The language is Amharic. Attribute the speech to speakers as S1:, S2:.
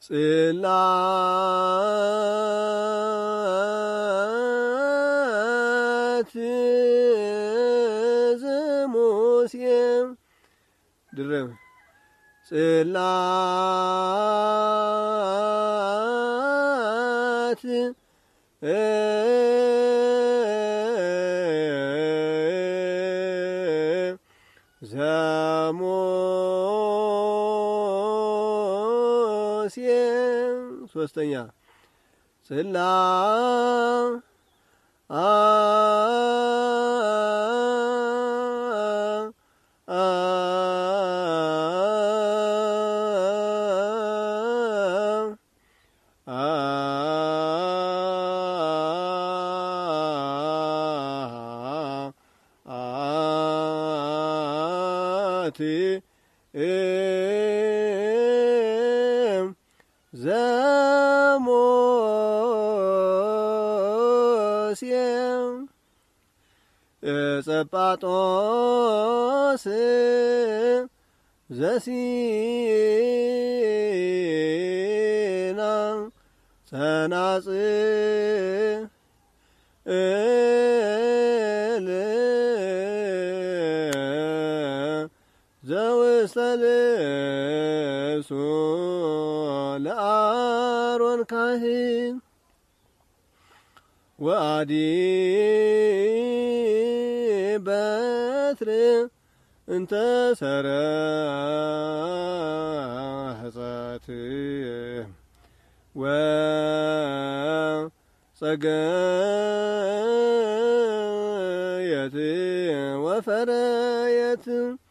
S1: ጽላት ዘሙሴ ድረም ጽላት ዘሙሴ ሶስተኛ ዘሙሴ ጸጳጦስ ዘሲና ጸናጽል ዘውስተ ልብሱ ለአሮን ካህን ወአዲ በትር እንተ ሰረጸት ወጸገየት ወፈረየት